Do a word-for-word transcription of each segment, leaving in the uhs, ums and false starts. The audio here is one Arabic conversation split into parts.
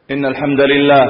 إن الحمد لله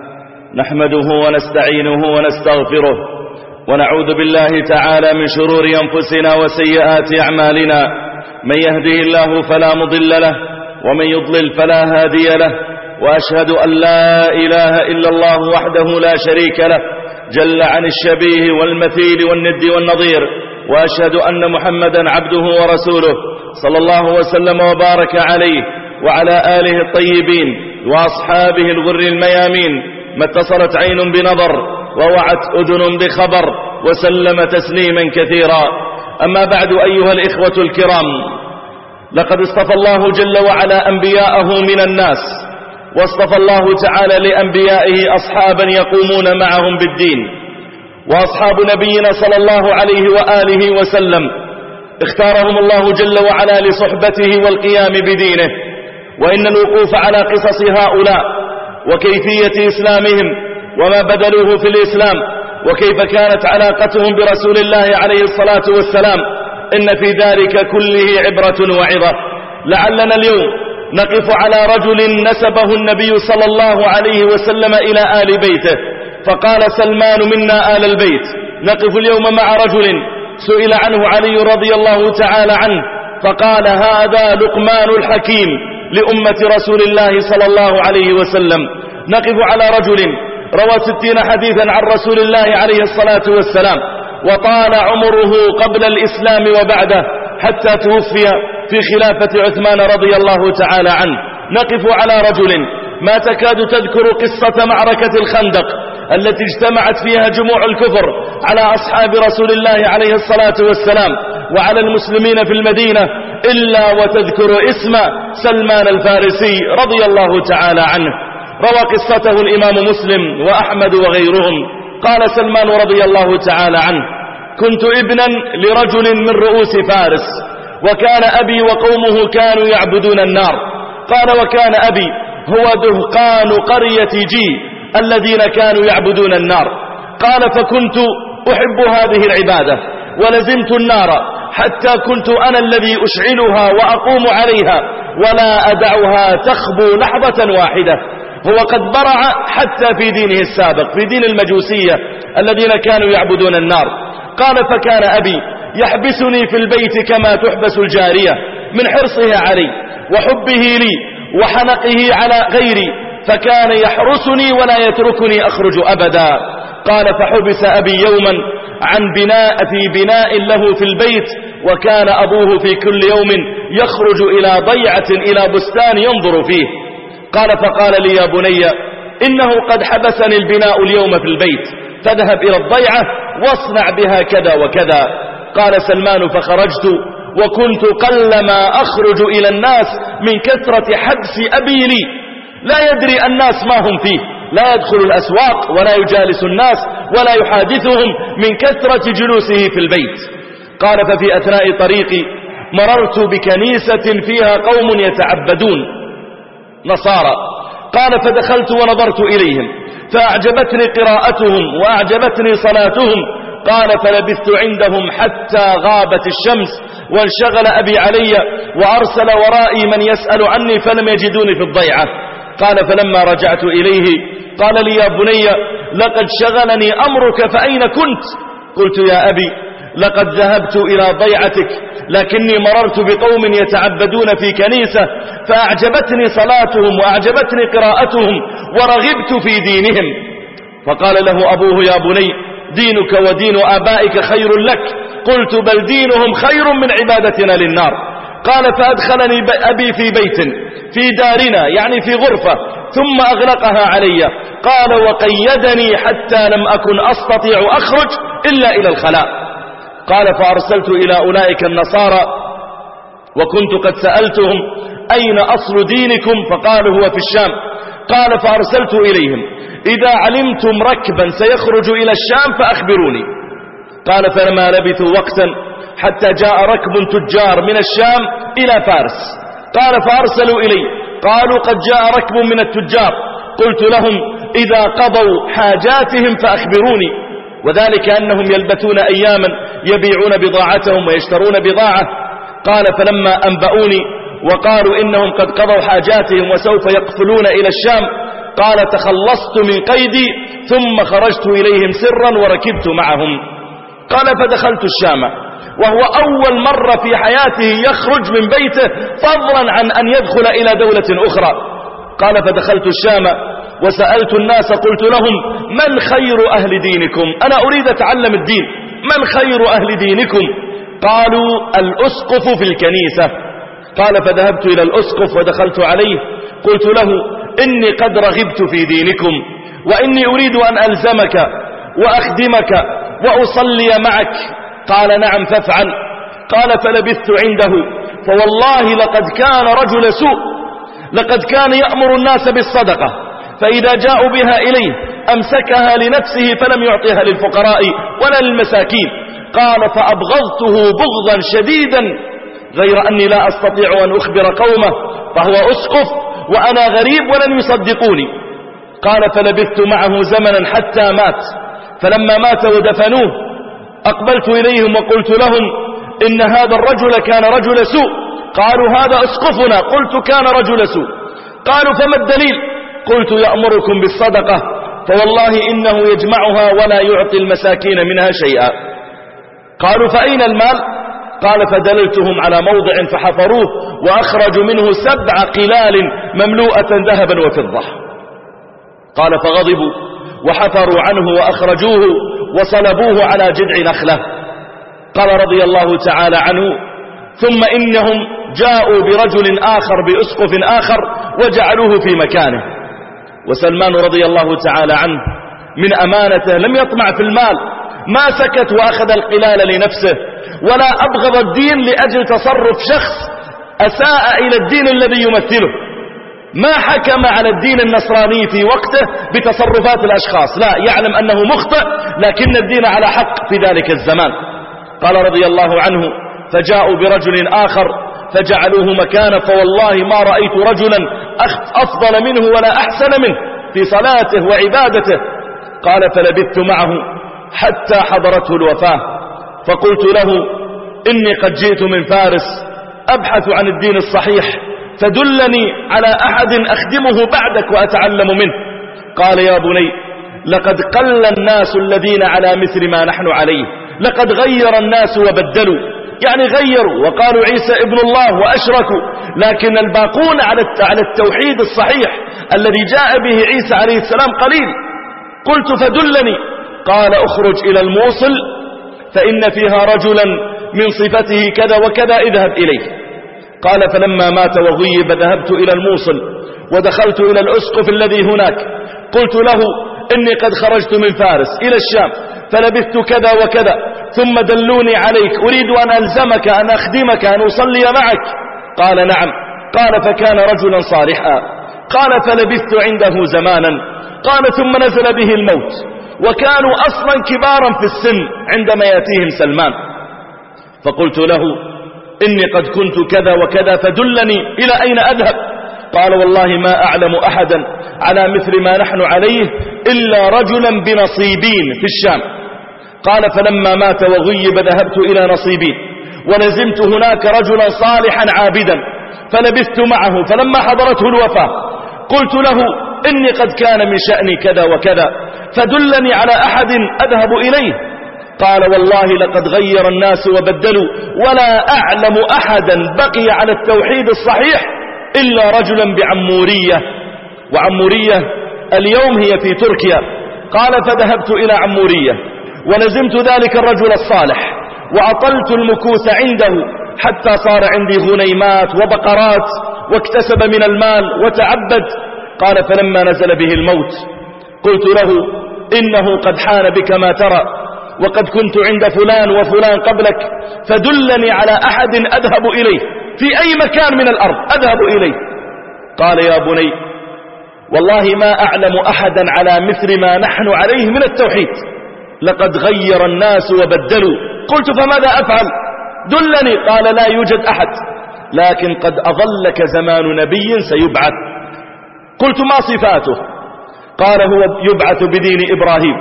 نحمده ونستعينه ونستغفره ونعوذ بالله تعالى من شرور أنفسنا وسيئات أعمالنا. من يهده الله فلا مضل له ومن يضلل فلا هادي له، وأشهد أن لا إله إلا الله وحده لا شريك له جل عن الشبيه والمثيل والند والنظير، وأشهد أن محمدا عبده ورسوله صلى الله وسلم وبارك عليه وعلى آله الطيبين وأصحابه الغر الميامين. ما اتصلت عين بنظر ووعت أذن بخبر وسلم تسليما كثيرا. أما بعد، أيها الإخوة الكرام، لقد اصطفى الله جل وعلا أنبياءه من الناس، واصطفى الله تعالى لأنبيائه أصحابا يقومون معهم بالدين. وأصحاب نبينا صلى الله عليه وآله وسلم اختارهم الله جل وعلا لصحبته والقيام بدينه. وإن الوقوف على قصص هؤلاء وكيفية إسلامهم وما بذلوه في الإسلام وكيف كانت علاقتهم برسول الله عليه الصلاة والسلام، إن في ذلك كله عبرة وعظة. لعلنا اليوم نقف على رجل نسبه النبي صلى الله عليه وسلم إلى آل بيته، فقال سلمان منا آل البيت. نقف اليوم مع رجل سئل عنه علي رضي الله تعالى عنه فقال هذا لقمان الحكيم لأمة رسول الله صلى الله عليه وسلم. نقف على رجل روى ستين حديثا عن رسول الله عليه الصلاة والسلام، وطال عمره قبل الإسلام وبعده حتى توفي في خلافة عثمان رضي الله تعالى عنه. نقف على رجل ما تكاد تذكر قصة معركة الخندق التي اجتمعت فيها جموع الكفر على أصحاب رسول الله عليه الصلاة والسلام وعلى المسلمين في المدينة إلا وتذكر اسم سلمان الفارسي رضي الله تعالى عنه. روى قصته الإمام مسلم وأحمد وغيرهم. قال سلمان رضي الله تعالى عنه: كنت ابنا لرجل من رؤوس فارس، وكان أبي وقومه كانوا يعبدون النار. قال: وكان أبي هو دهقان قرية جي الذين كانوا يعبدون النار. قال: فكنت أحب هذه العبادة ولزمت النار حتى كنت أنا الذي أشعلها وأقوم عليها ولا أدعها تخبو لحظة واحدة. هو قد برع حتى في دينه السابق، في دين المجوسية الذين كانوا يعبدون النار. قال: فكان أبي يحبسني في البيت كما تحبس الجارية من حرصه علي وحبه لي وحنقه على غيري، فكان يحرسني ولا يتركني أخرج أبدا. قال: فحبس أبي يوما عن بناء في بناء له في البيت، وكان أبوه في كل يوم يخرج إلى ضيعة إلى بستان ينظر فيه. قال: فقال لي: يا بني، إنه قد حبسني البناء اليوم في البيت، فاذهب إلى الضيعة واصنع بها كذا وكذا. قال سلمان: فخرجت وكنت قلما أخرج إلى الناس من كثرة حبس أبي لي. لا يدري الناس ما هم فيه، لا يدخل الأسواق ولا يجالس الناس ولا يحادثهم من كثرة جلوسه في البيت. قال: ففي أثناء طريقي مررت بكنيسة فيها قوم يتعبدون نصارى. قال: فدخلت ونظرت إليهم فأعجبتني قراءتهم وأعجبتني صلاتهم. قال: فلبثت عندهم حتى غابت الشمس وانشغل أبي علي، وأرسل ورائي من يسأل عني فلم يجدوني في الضيعة. قال: فلما رجعت إليه قال لي: يا بني، لقد شغلني أمرك فأين كنت؟ قلت: يا أبي، لقد ذهبت إلى ضيعتك، لكني مررت بقوم يتعبدون في كنيسة فأعجبتني صلاتهم وأعجبتني قراءتهم ورغبت في دينهم. فقال له أبوه: يا بني، دينك ودين آبائك خير لك. قلت: بل دينهم خير من عبادتنا للنار. قال: فأدخلني أبي في بيت في دارنا، يعني في غرفة، ثم أغلقها علي. قال: وقيدني حتى لم أكن أستطيع أخرج إلا إلى الخلاء. قال: فأرسلت إلى أولئك النصارى وكنت قد سألتهم أين أصل دينكم؟ فقالوا: هو في الشام. قال: فأرسلت إليهم: إذا علمتم ركبا سيخرج إلى الشام فأخبروني. قال: فلما لبثوا وقتا حتى جاء ركب تجار من الشام إلى فارس. قال: فأرسلوا إلي، قالوا: قد جاء ركب من التجار. قلت لهم: إذا قضوا حاجاتهم فأخبروني، وذلك أنهم يلبثون أياما يبيعون بضاعتهم ويشترون بضاعة. قال: فلما أنبؤوني وقالوا إنهم قد قضوا حاجاتهم وسوف يقفلون إلى الشام، قال تخلصت من قيدي ثم خرجت إليهم سرا وركبت معهم. قال فدخلت الشام، وهو أول مرة في حياته يخرج من بيته فضلا عن أن يدخل إلى دولة أخرى. قال فدخلت الشام وسألت الناس قلت لهم من خير أهل دينكم؟ أنا أريد أتعلم الدين، من خير أهل دينكم؟ قالوا الأسقف في الكنيسة. قال فذهبت إلى الأسقف ودخلت عليه قلت له إني قد رغبت في دينكم وإني أريد أن ألزمك وأخدمك وأصلي معك. قال نعم فافعل. قال فلبثت عنده فوالله لقد كان رجل سوء، لقد كان يأمر الناس بالصدقة فإذا جاءوا بها إليه أمسكها لنفسه فلم يعطيها للفقراء ولا للمساكين. قال فأبغضته بغضا شديدا غير أني لا أستطيع أن أخبر قومه، فهو أسقف وأنا غريب ولن يصدقوني. قال فلبثت معه زمنا حتى مات، فلما مات ودفنوه أقبلت إليهم وقلت لهم إن هذا الرجل كان رجل سوء. قالوا هذا أسقفنا. قلت كان رجل سوء. قالوا فما الدليل؟ قلت يأمركم بالصدقة فوالله إنه يجمعها ولا يعطي المساكين منها شيئا. قالوا فأين المال؟ قال فدللتهم على موضع فحفروه وأخرجوا منه سبع قلال مملوءة ذهبا وفضة. قال فغضبوا وحفروا عنه وأخرجوه وصلبوه على جذع نخلة. قال رضي الله تعالى عنه ثم إنهم جاءوا برجل آخر بأسقف آخر وجعلوه في مكانه. وسلمان رضي الله تعالى عنه من أمانته لم يطمع في المال، ما سكت وأخذ القلال لنفسه، ولا أبغض الدين لأجل تصرف شخص أساء إلى الدين الذي يمثله. ما حكم على الدين النصراني في وقته بتصرفات الأشخاص، لا، يعلم أنه مخطئ لكن الدين على حق في ذلك الزمان. قال رضي الله عنه فجاءوا برجل آخر فجعلوه مكانه، فوالله ما رأيت رجلا أفضل منه ولا أحسن منه في صلاته وعبادته. قال فلبثت معه حتى حضرته الوفاة، فقلت له إني قد جئت من فارس أبحث عن الدين الصحيح فدلني على أحد أخدمه بعدك وأتعلم منه. قال يا بني لقد قل الناس الذين على مثل ما نحن عليه، لقد غير الناس وبدلوا، يعني غيروا وقالوا عيسى ابن الله وأشركوا، لكن الباقون على التوحيد الصحيح الذي جاء به عيسى عليه السلام قليل. قلت فدلني. قال اخرج إلى الموصل فإن فيها رجلا من صفته كذا وكذا اذهب إليه. قال فلما مات وغيب ذهبت إلى الموصل ودخلت إلى الأسقف الذي هناك قلت له إني قد خرجت من فارس إلى الشام فلبثت كذا وكذا ثم دلوني عليك، أريد أن ألزمك أن أخدمك أن أصلي معك. قال نعم. قال فكان رجلا صالحا. قال فلبثت عنده زمانا. قال ثم نزل به الموت وكانوا أصلا كبارا في السن عندما يأتيهم سلمان. فقلت له إني قد كنت كذا وكذا فدلني إلى أين أذهب. قال والله ما أعلم أحدا على مثل ما نحن عليه إلا رجلا بنصيبين في الشام. قال فلما مات وغيب ذهبت إلى نصيبين ونزمت هناك رجلا صالحا عابدا فلبثت معه، فلما حضرته الوفاة قلت له إني قد كان من شأني كذا وكذا فدلني على أحد أذهب إليه. قال والله لقد غير الناس وبدلوا ولا أعلم أحدا بقي على التوحيد الصحيح إلا رجلا بعمورية، وعمورية اليوم هي في تركيا. قال فذهبت إلى عمورية ولزمت ذلك الرجل الصالح وأطلت المكوث عنده حتى صار عندي غنيمات وبقرات واكتسب من المال وتعبد. قال فلما نزل به الموت قلت له إنه قد حان بك ما ترى وقد كنت عند فلان وفلان قبلك فدلني على أحد أذهب إليه في أي مكان من الأرض أذهب إليه. قال يا بني والله ما أعلم أحدا على مثل ما نحن عليه من التوحيد، لقد غير الناس وبدلوا. قلت فماذا أفعل؟ دلني. قال لا يوجد أحد، لكن قد أظلك زمان نبي سيبعث. قلت ما صفاته؟ قال هو يبعث بدين إبراهيم،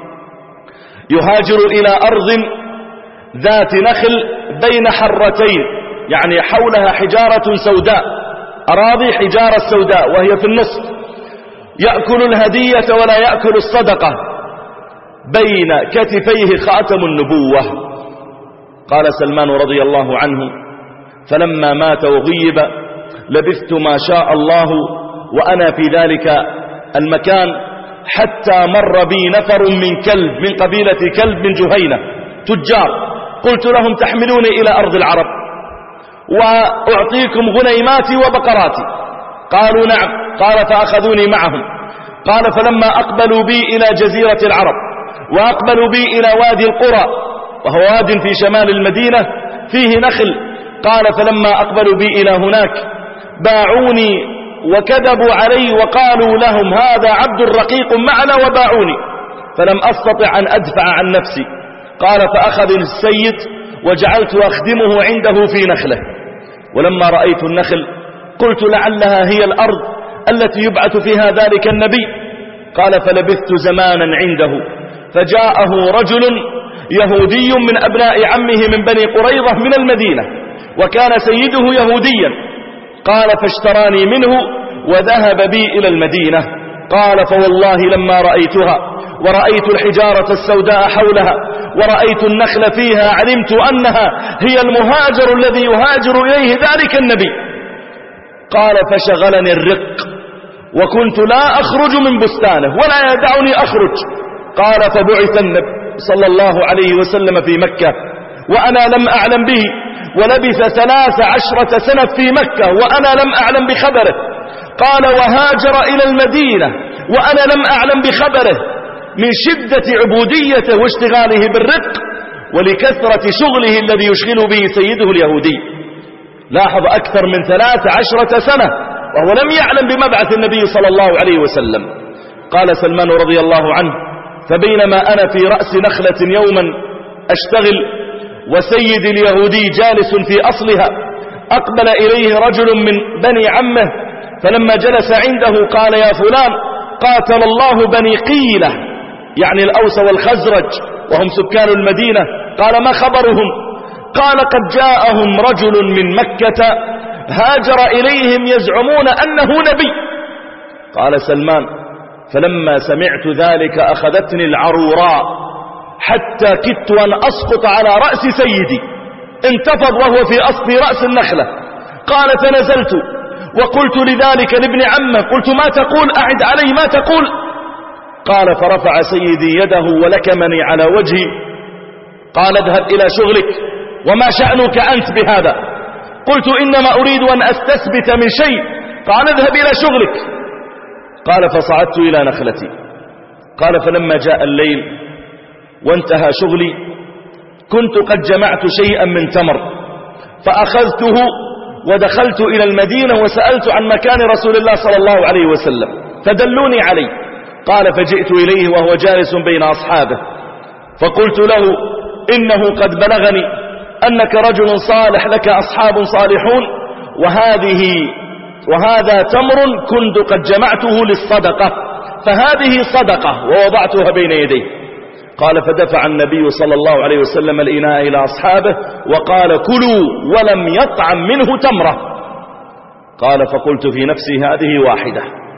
يهاجر إلى أرض ذات نخل بين حرتين، يعني حولها حجارة سوداء، أراضي حجارة سوداء وهي في النصف، يأكل الهدية ولا يأكل الصدقة، بين كتفيه خاتم النبوة. قال سلمان رضي الله عنه: فلما مات وغيب لبثت ما شاء الله وأنا في ذلك المكان، حتى مر بي نفر من كلب من قبيلة كلب من جهينة تجار، قلت لهم: تحملوني إلى أرض العرب وأعطيكم غنيماتي وبقراتي؟ قالوا: نعم. قال: فأخذوني معهم. قال: فلما أقبلوا بي إلى جزيرة العرب وأقبلوا بي إلى وادي القرى، وهو واد في شمال المدينة فيه نخل، قال: فلما أقبلوا بي إلى هناك باعوني وكذبوا علي وقالوا لهم: هذا عبد رقيق معنا، وباعوني، فلم أستطع أن أدفع عن نفسي. قال: فأخذني السيد وجعلت أخدمه عنده في نخله، ولما رأيت النخل قلت: لعلها هي الأرض التي يبعث فيها ذلك النبي. قال: فلبثت زمانا عنده، فجاءه رجل يهودي من أبناء عمه من بني قريظة من المدينة، وكان سيده يهوديا. قال: فاشتراني منه وذهب بي إلى المدينة. قال: فوالله لما رأيتها ورأيت الحجارة السوداء حولها ورأيت النخل فيها علمت أنها هي المهاجر الذي يهاجر إليه ذلك النبي. قال: فشغلني الرق، وكنت لا أخرج من بستانه ولا يدعني أخرج. قال: فبعث النبي صلى الله عليه وسلم في مكة وأنا لم أعلم به، ولبث ثلاث عشرة سنة في مكة وأنا لم أعلم بخبره. قال: وهاجر إلى المدينة وأنا لم أعلم بخبره، من شدة عبوديته واشتغاله بالرق ولكثرة شغله الذي يشغل به سيده اليهودي. لاحظ، أكثر من ثلاث عشرة سنة وهو لم يعلم بمبعث النبي صلى الله عليه وسلم. قال سلمان رضي الله عنه: فبينما أنا في رأس نخلة يوما أشتغل وسيد اليهودي جالس في أصلها، أقبل إليه رجل من بني عمه، فلما جلس عنده قال: يا فلان، قاتل الله بني قيلة، يعني الأوس والخزرج وهم سكان المدينة. قال: ما خبرهم؟ قال: قد جاءهم رجل من مكة هاجر إليهم يزعمون أنه نبي. قال سلمان: فلما سمعت ذلك أخذتني العروراء حتى كدت أن أسقط على رأس سيدي، انتفض وهو في أصل رأس النخلة. قال: فنزلت وقلت لذلك لابن عمه، قلت: ما تقول؟ أعد علي ما تقول. قال: فرفع سيدي يده ولكمني على وجهي. قال: اذهب إلى شغلك، وما شأنك أنت بهذا؟ قلت: إنما أريد أن أستثبت من شيء. قال: اذهب إلى شغلك. قال: فصعدت إلى نخلتي. قال: فلما جاء الليل وانتهى شغلي كنت قد جمعت شيئا من تمر، فأخذته ودخلت إلى المدينة وسألت عن مكان رسول الله صلى الله عليه وسلم فدلوني عليه. قال: فجئت إليه وهو جالس بين أصحابه، فقلت له: إنه قد بلغني أنك رجل صالح لك أصحاب صالحون، وهذه وهذا تمر كنت قد جمعته للصدقة، فهذه صدقة، ووضعتها بين يديه. قال: فدفع النبي صلى الله عليه وسلم الإناء إلى أصحابه وقال: كلوا، ولم يطعم منه تمرة. قال: فقلت في نفسي: هذه واحدة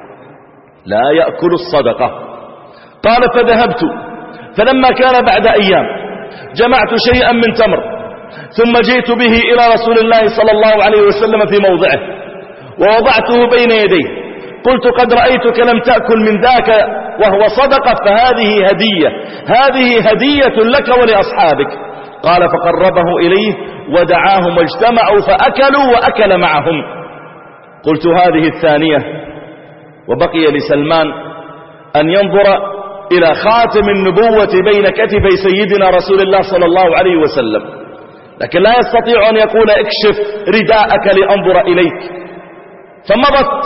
لا يأكل الصدقة. قال: فذهبت، فلما كان بعد أيام جمعت شيئا من تمر، ثم جئت به إلى رسول الله صلى الله عليه وسلم في موضعه ووضعته بين يديه. قلت: قد رأيتك لم تأكل من ذاك وهو صدقة، فهذه هدية، هذه هدية لك ولأصحابك. قال: فقربه إليه ودعاهم واجتمعوا فأكلوا وأكل معهم. قلت: هذه الثانية. وبقي لسلمان أن ينظر إلى خاتم النبوة بين كتفي سيدنا رسول الله صلى الله عليه وسلم، لكن لا يستطيع أن يقول: اكشف رداءك لأنظر إليك. فمضت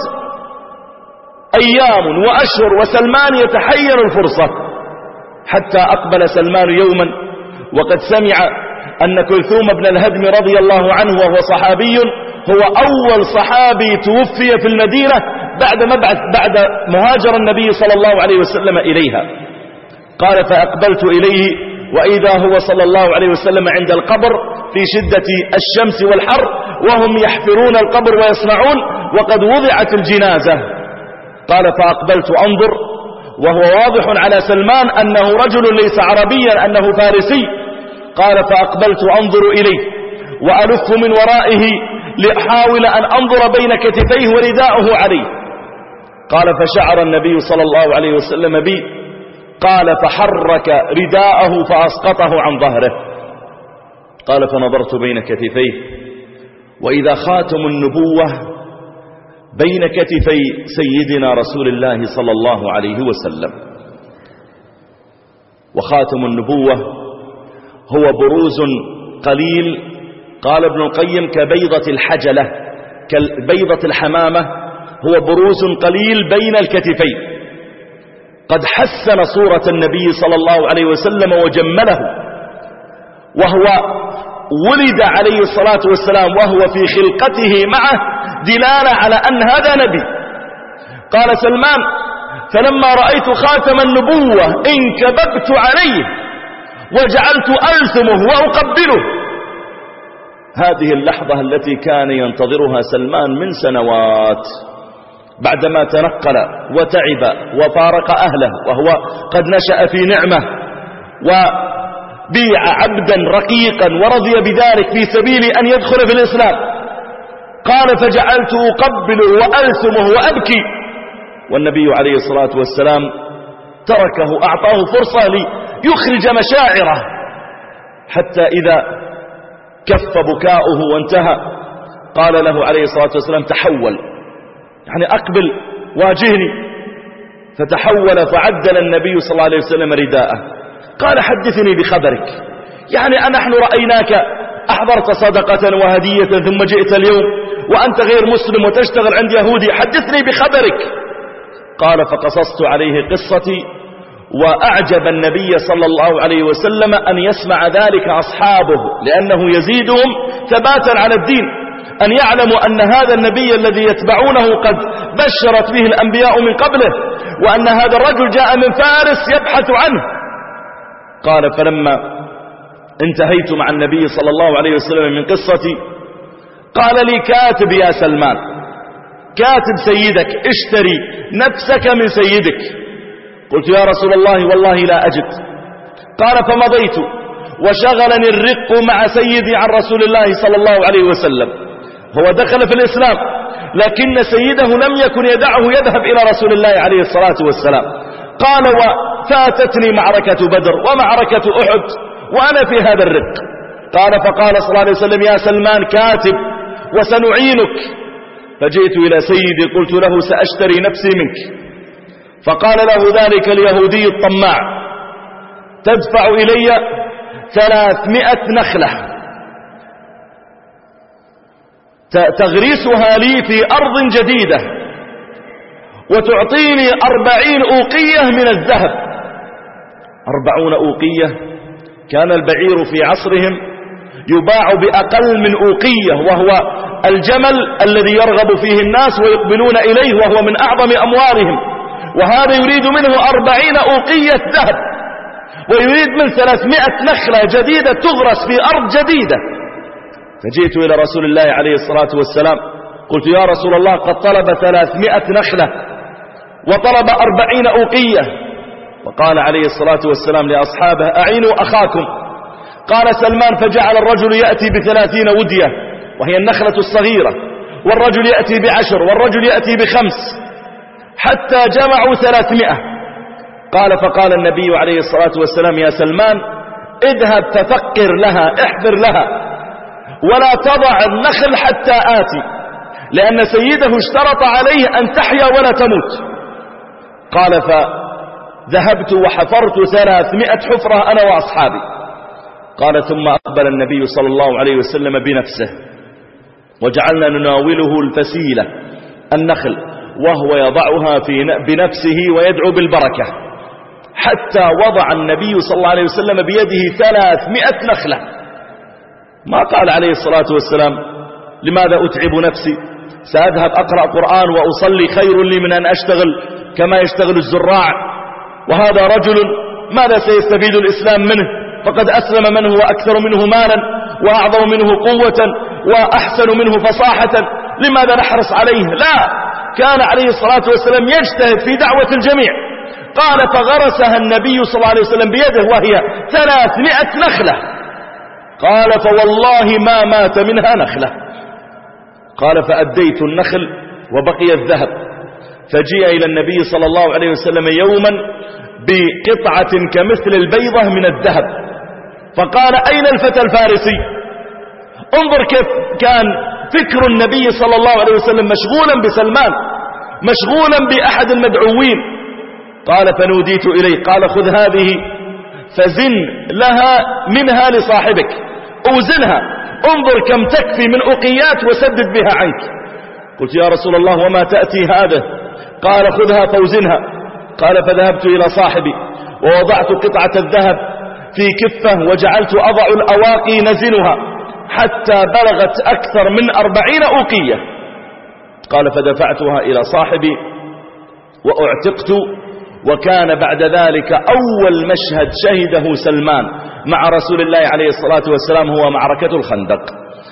أيام وأشهر وسلمان يتحين الفرصة، حتى أقبل سلمان يوما وقد سمع أن كلثوم بن الهدم رضي الله عنه وهو صحابي، هو أول صحابي توفي في المدينة بعد مبعث بعد مهاجر النبي صلى الله عليه وسلم إليها. قال: فأقبلت إليه وإذا هو صلى الله عليه وسلم عند القبر في شدة الشمس والحر، وهم يحفرون القبر ويصنعون، وقد وضعت الجنازة. قال فأقبلت أنظر، وهو واضح على سلمان أنه رجل ليس عربيا، أنه فارسي. قال فأقبلت أنظر إليه وألف من ورائه لأحاول أن أنظر بين كتفيه ورداءه عليه. قال فشعر النبي صلى الله عليه وسلم بي، قال فحرك رداءه فأسقطه عن ظهره. قال فنظرت بين كتفيه وإذا خاتم النبوة بين كتفي سيدنا رسول الله صلى الله عليه وسلم. وخاتم النبوة هو بروز قليل، قال ابن القيم كبيضة الحجلة، كبيضة الحمامة، هو بروز قليل بين الكتفين، قد حسن صورة النبي صلى الله عليه وسلم وجمله، وهو ولد عليه الصلاة والسلام وهو في خلقته معه دلالة على أن هذا نبي. قال سلمان فلما رأيت خاتم النبوة انكببت عليه وجعلت ألثمه وأقبله. هذه اللحظة التي كان ينتظرها سلمان من سنوات، بعدما تنقل وتعب وفارق أهله وهو قد نشأ في نعمة وبيع عبدا رقيقا ورضي بذلك في سبيل أن يدخل في الإسلام. قال فجعلت أقبله وألثمه وأبكي، والنبي عليه الصلاة والسلام تركه، أعطاه فرصة ليخرج مشاعره، حتى إذا كف بكاؤه وانتهى قال له عليه الصلاة والسلام تحول، يعني أقبل واجهني. فتحول فعدل النبي صلى الله عليه وسلم رداءه. قال حدثني بخبرك، يعني نحن رأيناك أحضرت صدقة وهدية ثم جئت اليوم وأنت غير مسلم وتشتغل عند يهودي، حدثني بخبرك. قال فقصصت عليه قصتي، وأعجب النبي صلى الله عليه وسلم أن يسمع ذلك أصحابه، لأنه يزيدهم ثباتا على الدين، أن يعلموا أن هذا النبي الذي يتبعونه قد بشرت به الأنبياء من قبله، وأن هذا الرجل جاء من فارس يبحث عنه. قال فلما انتهيت مع النبي صلى الله عليه وسلم من قصتي قال لي كاتب يا سلمان، كاتب سيدك، اشتري نفسك من سيدك. قلت يا رسول الله والله لا أجد. قال فمضيت وشغلني الرق مع سيدي عن رسول الله صلى الله عليه وسلم. هو دخل في الإسلام لكن سيده لم يكن يدعه يذهب إلى رسول الله عليه الصلاة والسلام. قال وفاتتني معركة بدر ومعركة أحد وأنا في هذا الرق. قال فقال صلى الله عليه وسلم يا سلمان كاتب وسنعينك. فجئت إلى سيدي قلت له سأشتري نفسي منك. فقال له ذلك اليهودي الطماع تدفع إلي ثلاثمائة نخلة تغرسها لي في أرض جديدة وتعطيني أربعين أوقية من الذهب. أربعون أوقية، كان البعير في عصرهم يباع بأقل من أوقية، وهو الجمل الذي يرغب فيه الناس ويقبلون إليه، وهو من أعظم أموالهم. وهذا يريد منه أربعين أوقية ذهب، ويريد من ثلاثمائة نخلة جديدة تغرس في أرض جديدة. فجئت إلى رسول الله عليه الصلاة والسلام قلت يا رسول الله قد طلب ثلاثمائة نخلة وطلب أربعين أوقية. وقال عليه الصلاة والسلام لأصحابه أعينوا أخاكم. قال سلمان فجعل الرجل يأتي بثلاثين ودية وهي النخلة الصغيرة، والرجل يأتي بعشر، والرجل يأتي بخمس، حتى جمعوا ثلاثمائة. قال فقال النبي عليه الصلاة والسلام يا سلمان اذهب ففقر لها، احفر لها، ولا تضع النخل حتى آتي، لأن سيده اشترط عليه أن تحيا ولا تموت. قال فذهبت وحفرت ثلاثمائة حفرة أنا وأصحابي. قال ثم أقبل النبي صلى الله عليه وسلم بنفسه وجعلنا نناوله الفسيلة النخل، وهو يضعها في بنفسه ويدعو بالبركة، حتى وضع النبي صلى الله عليه وسلم بيده ثلاثمائة نخلة. ما قال عليه الصلاة والسلام لماذا أتعب نفسي، سأذهب أقرأ قرآن وأصلي خير لي من أن أشتغل كما يشتغل الزراع. وهذا رجل ماذا سيستفيد الإسلام منه؟ فقد أسلم من هو أكثر منه مالا وأعظم منه قوة وأحسن منه فصاحة، لماذا نحرص عليه؟ لا، كان عليه الصلاة والسلام يجتهد في دعوة الجميع. قال فغرسها النبي صلى الله عليه وسلم بيده وهي ثلاثمائة نخلة. قال فوالله ما مات منها نخلة. قال فأديت النخل وبقي الذهب، فجيء إلى النبي صلى الله عليه وسلم يوما بقطعة كمثل البيضة من الذهب، فقال أين الفتى الفارسي؟ انظر كيف كان فكر النبي صلى الله عليه وسلم مشغولا بسلمان، مشغولا بأحد المدعوين. قال فنوديت إليه، قال خذ هذه فزن لها منها لصاحبك، اوزنها، انظر كم تكفي من أقيات وسدد بها عنك. قلت يا رسول الله وما تأتي هذا؟ قال خذها فوزنها. قال فذهبت إلى صاحبي ووضعت قطعة الذهب في كفة وجعلت أضع الأواقي نزنها حتى بلغت أكثر من أربعين أوقية. قال فدفعتها إلى صاحبي وأعتقت. وكان بعد ذلك أول مشهد شهده سلمان مع رسول الله عليه الصلاة والسلام هو معركة الخندق.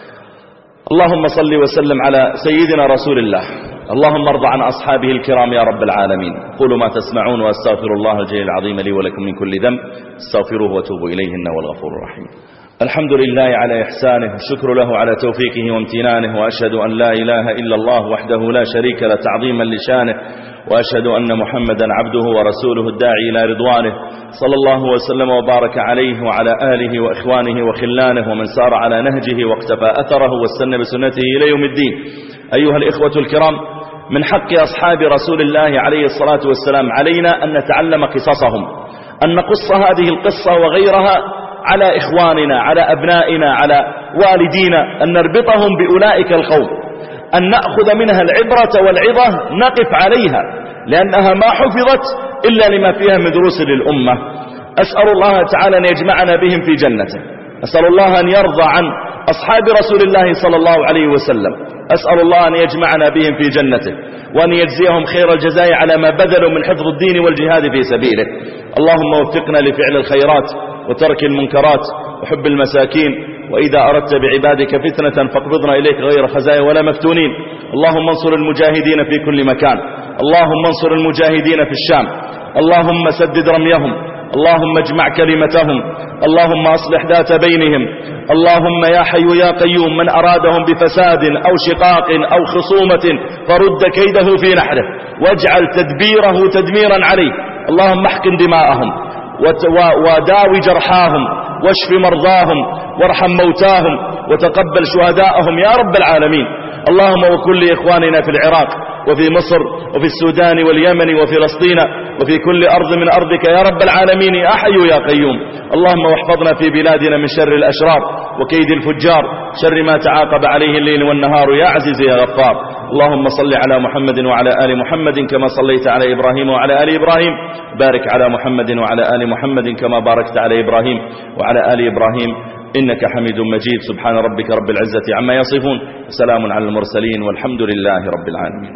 اللهم صل وسلم على سيدنا رسول الله. اللهم ارض عن أصحابه الكرام يا رب العالمين. قولوا ما تسمعون واستغفر الله الجليل العظيم لي ولكم من كل ذنب استغفروه وتوبوا إليه إنه هو الغفور الرحيم. الحمد لله على إحسانه، الشكر له على توفيقه وامتنانه، وأشهد أن لا إله إلا الله وحده لا شريك له تعظيما لشانه، وأشهد أن محمدا عبده ورسوله الداعي إلى رضوانه، صلى الله وسلم وبارك عليه وعلى آله وإخوانه وخلانه ومن سار على نهجه واقتفى أثره واستنى بسنته إلى يوم الدين. أيها الإخوة الكرام، من حق أصحاب رسول الله عليه الصلاة والسلام علينا أن نتعلم قصصهم، أن نقص هذه القصة وغيرها على إخواننا، على أبنائنا، على والدينا، أن نربطهم بأولئك القوم، أن نأخذ منها العبرة والعظة، نقف عليها، لأنها ما حفظت إلا لما فيها من دروس للأمة. أسأل الله تعالى أن يجمعنا بهم في جنته، أسأل الله أن يرضى عن أصحاب رسول الله صلى الله عليه وسلم، أسأل الله أن يجمعنا بهم في جنته وأن يجزيهم خير الجزاء على ما بذلوا من حفظ الدين والجهاد في سبيله. اللهم وفقنا لفعل الخيرات وترك المنكرات وحب المساكين، وإذا أردت بعبادك فتنة فاقبضنا إليك غير خزايا ولا مفتونين. اللهم انصر المجاهدين في كل مكان، اللهم انصر المجاهدين في الشام، اللهم سدد رميهم، اللهم اجمع كلمتهم، اللهم أصلح ذات بينهم. اللهم يا حي يا قيوم، من أرادهم بفساد أو شقاق أو خصومة فرد كيده في نحره واجعل تدبيره تدميرا عليه. اللهم احقن دماءهم وداوي جرحاهم واشف مرضاهم وارحم موتاهم وتقبل شهداءهم يا رب العالمين. اللهم وكل إخواننا في العراق وفي مصر وفي السودان واليمن وفلسطين وفي كل أرض من أرضك يا رب العالمين يا حي يا قيوم. اللهم واحفظنا في بلادنا من شر الأشرار وكيد الفجار، شر ما تعاقب عليه الليل والنهار يا عزيز يا غفار. اللهم صل على محمد وعلى آل محمد كما صليت على إبراهيم وعلى آل إبراهيم، بارك على محمد وعلى آل محمد كما باركت على إبراهيم وعلى آل إبراهيم إنك حميد مجيد. سبحان ربك رب العزة عما يصفون، سلام على المرسلين والحمد لله رب العالمين.